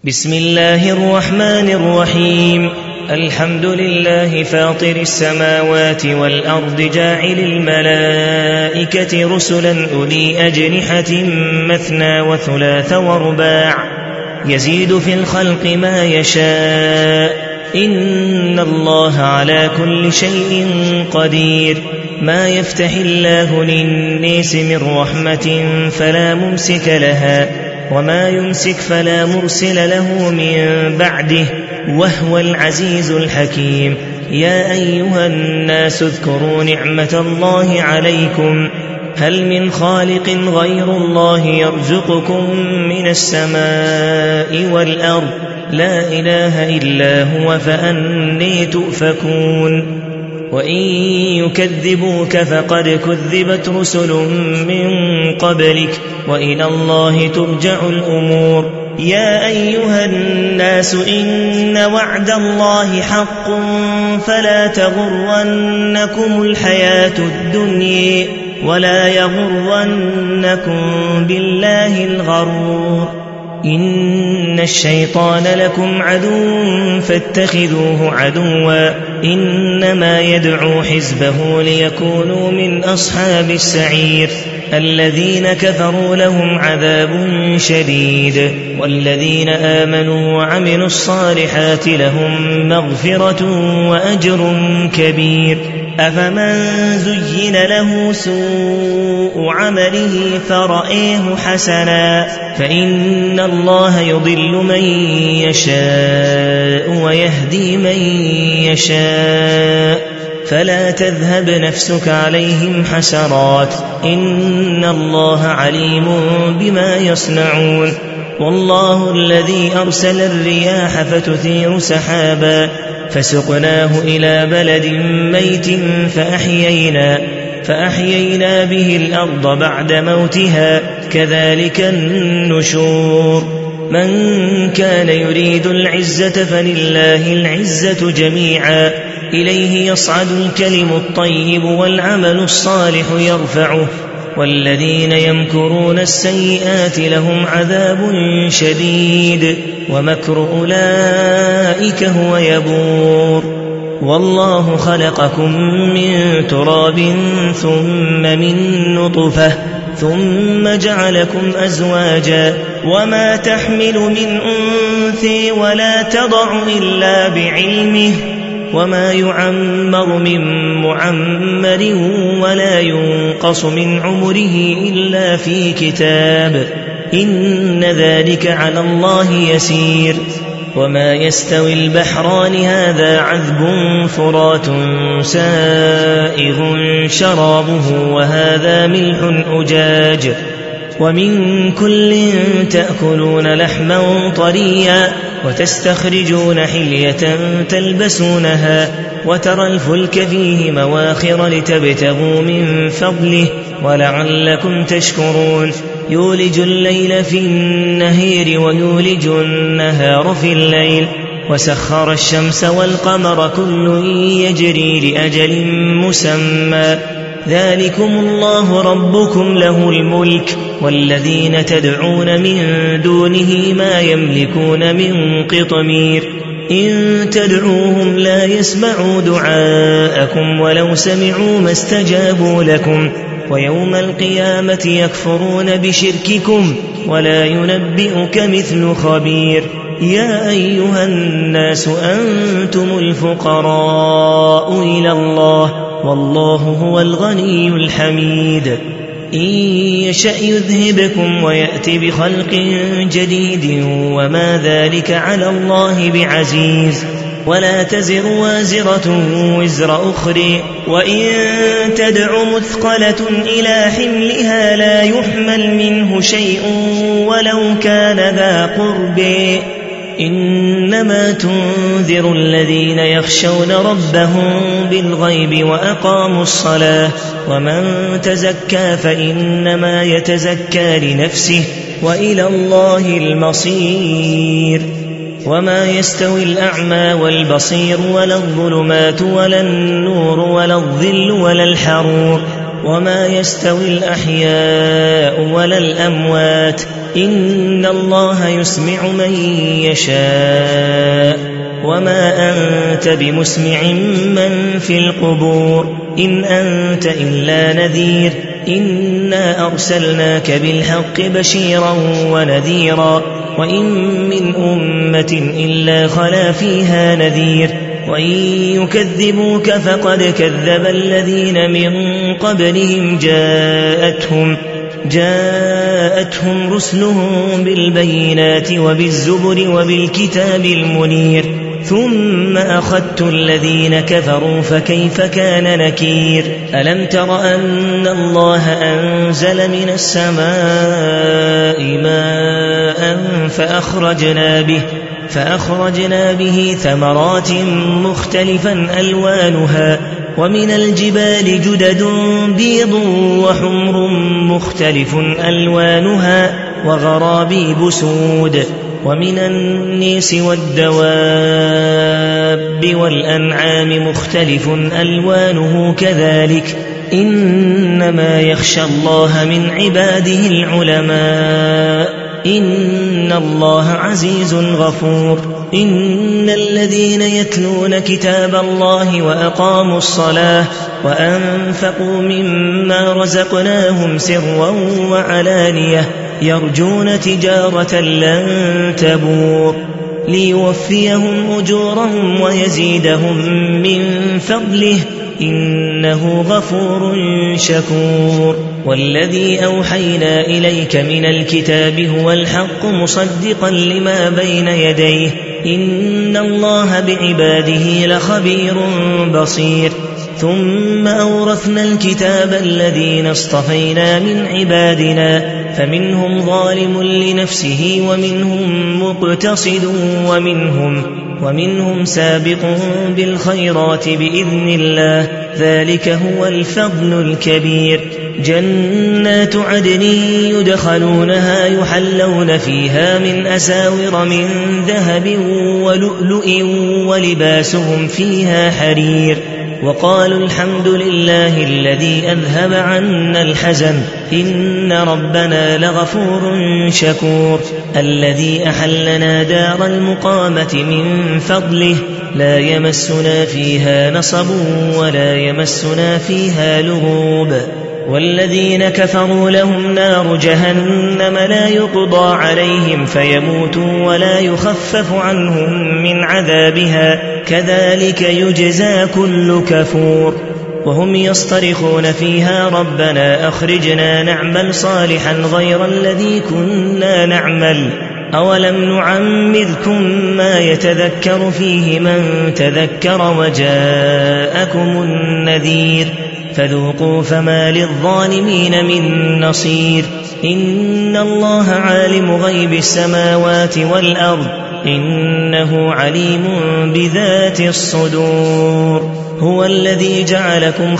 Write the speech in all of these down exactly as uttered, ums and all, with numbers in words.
بسم الله الرحمن الرحيم. الحمد لله فاطر السماوات والأرض جاعل الملائكة رسلا أولي أجنحة مثنى وثلاث ورباع يزيد في الخلق ما يشاء إن الله على كل شيء قدير. ما يفتح الله للناس من رحمة فلا ممسك لها وما يمسك فلا مرسل له من بعده وهو العزيز الحكيم. يا أيها الناس اذكروا نعمة الله عليكم هل من خالق غير الله يرزقكم من السماء والأرض لا إله إلا هو فأني تؤفكون. وإن يكذبوك فقد كذبت رسل من قبلك وإلى الله ترجع الأمور. يا أيها الناس إن وعد الله حق فلا تغرنكم الحياة الدنيا ولا يغرنكم بالله الغرور. إن الشيطان لكم عدو فاتخذوه عدوا إنما يدعو حزبه ليكونوا من أصحاب السعير. الذين كفروا لهم عذاب شديد والذين آمنوا وعملوا الصالحات لهم مغفرة وأجر كبير. أفمن زين له سوء عمله فرأيه حسنا فإن الله يضل من يشاء ويهدي من يشاء فلا تذهب نفسك عليهم حسرات إن الله عليم بما يصنعون. والله الذي أرسل الرياح فتثير سحابا فسقناه إلى بلد ميت فأحيينا, فأحيينا به الأرض بعد موتها كذلك النشور. من كان يريد العزة فلله العزة جميعا إليه يصعد الكلم الطيب والعمل الصالح يرفعه والذين يمكرون السيئات لهم عذاب شديد ومكر أولئك هو يبور. والله خلقكم من تراب ثم من نطفة ثم جعلكم أزواجا وما تحمل من أنثى ولا تضع إلا بعلمه وما يعمر من معمر ولا ينقص من عمره إلا في كتاب إن ذلك على الله يسير. وما يستوي البحران هذا عذب فرات سائغ شرابه وهذا ملح أجاج ومن كل تأكلون لحما طريا وتستخرجون حلية تلبسونها وترى الفلك فيه مواخر لتبتغوا من فضله ولعلكم تشكرون. يولج الليل في النهار ويولج النهار في الليل وسخر الشمس والقمر كل يجري لأجل مسمى ذلكم الله ربكم له الملك والذين تدعون من دونه ما يملكون من قطمير. إن تدعوهم لا يسمعوا دعاءكم ولو سمعوا ما استجابوا لكم ويوم القيامة يكفرون بشرككم ولا ينبئك مثل خبير. يا أيها الناس أنتم الفقراء إلى الله والله هو الغني الحميد. إن يشأ يذهبكم ويأتي بخلق جديد وما ذلك على الله بعزيز. ولا تزر وازرة وزر أخرى وإن تدع مثقلة إلى حملها لا يحمل منه شيء ولو كان ذا قرب إنما تنذر الذين يخشون ربهم بالغيب وأقاموا الصلاة ومن تزكى فإنما يتزكى لنفسه وإلى الله المصير. وما يستوي الأعمى والبصير ولا الظلمات ولا النور ولا الظل ولا الحرور وما يستوي الأحياء ولا الأموات إن الله يسمع من يشاء وما أنت بمسمع من في القبور إن أنت إلا نذير إنا أرسلناك بالحق بشيرا ونذيرا وإن من أمة إلا خلا فيها نذير وإن يكذبوك فقد كذب الذين من قبلهم جاءتهم جاءتهم رسلهم بالبينات وبالزبر وبالكتاب المنير ثم أخذت الذين كفروا فكيف كان نكير ألم تر أن الله أنزل من السماء ماء فأخرجنا به فأخرجنا به ثمرات مختلفا ألوانها ومن الجبال جدد بيض وحمر مختلف ألوانها وغرابيب سود ومن الناس والدواب والأنعام مختلف ألوانه كذلك إنما يخشى الله من عباده العلماء إن الله عزيز غفور إن الذين يتلون كتاب الله وأقاموا الصلاة وأنفقوا مما رزقناهم سرا وعلانية يرجون تجارة لن تبور ليوفيهم أجورهم ويزيدهم من فضله إنه غفور شكور والذي أوحينا إليك من الكتاب هو الحق مصدقا لما بين يديه إن الله بعباده لخبير بصير ثم أورثنا الكتاب الذين اصطفينا من عبادنا فمنهم ظالم لنفسه ومنهم مقتصد ومنهم ومنهم سابق بالخيرات بإذن الله ذلك هو الفضل الكبير جنات عدن يدخلونها يحلون فيها من أساور من ذهب ولؤلؤ ولباسهم فيها حرير وقالوا الحمد لله الذي أذهب عنا الحزن إن ربنا لغفور شكور الذي أحلنا دار المقامة من فضله لا يمسنا فيها نصب ولا يمسنا فيها لغوب والذين كفروا لهم نار جهنم لا يقضى عليهم فيموتوا ولا يخفف عنهم من عذابها كذلك يجزى كل كفور وهم يصطرخون فيها ربنا أخرجنا نعمل صالحا غير الذي كنا نعمل أولم نعمركم ما يتذكر فيه من تذكر وجاءكم النذير فذوقوا فما للظالمين من نصير إن الله عالم غيب السماوات والأرض إنه عليم بذات الصدور هو الذي جعلكم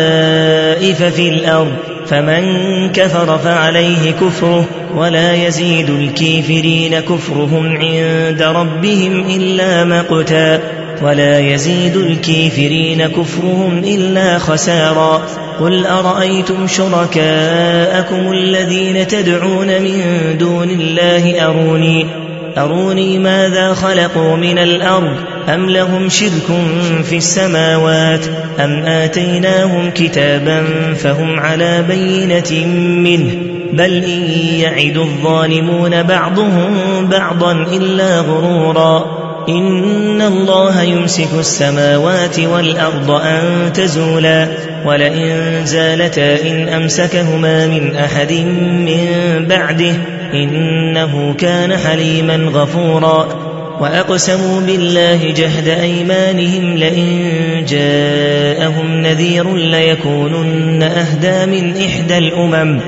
خلائف في الأرض فمن كفر فعليه كفره ولا يزيد الكافرين كفرهم عند ربهم إلا مقتا ولا يزيد الكافرين كفرهم إلا خسارا قل أرأيتم شركاءكم الذين تدعون من دون الله أروني أروني ماذا خلقوا من الأرض أم لهم شرك في السماوات أم آتيناهم كتابا فهم على بينة منه بل إن يعد الظالمون بعضهم بعضا إلا غرورا إن الله يمسك السماوات والأرض أن تزولا ولئن زالتا إن أمسكهما من أحد من بعده إنه كان حليما غفورا وأقسموا بالله جهد أيمانهم لئن جاءهم نذير ليكونن أهدى من إحدى الأمم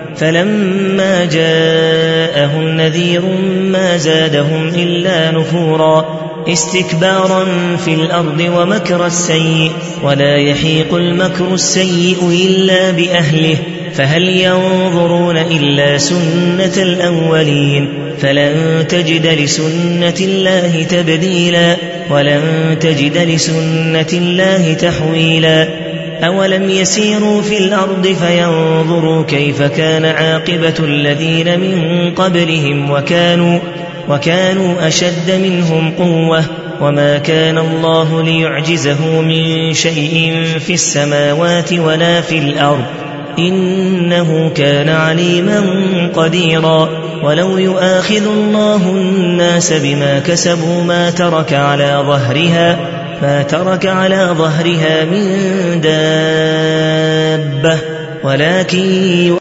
فلما جاءهم نذير ما زادهم إلا نفورا استكبارا في الأرض ومكر السيء ولا يحيق المكر السيء إلا بأهله فهل ينظرون إلا سنة الأولين فلن تجد لسنة الله تبديلا ولن تجد لسنة الله تحويلا أولم يسيروا في الأرض فينظروا كيف كان عاقبة الذين من قبلهم وكانوا, وكانوا أشد منهم قوة وما كان الله ليعجزه من شيء في السماوات ولا في الأرض إنه كان عليما قديرا ولو يؤاخذ الله الناس بما كسبوا ما ترك على ظهرها ما ترك على ظهرها من دابة ولكن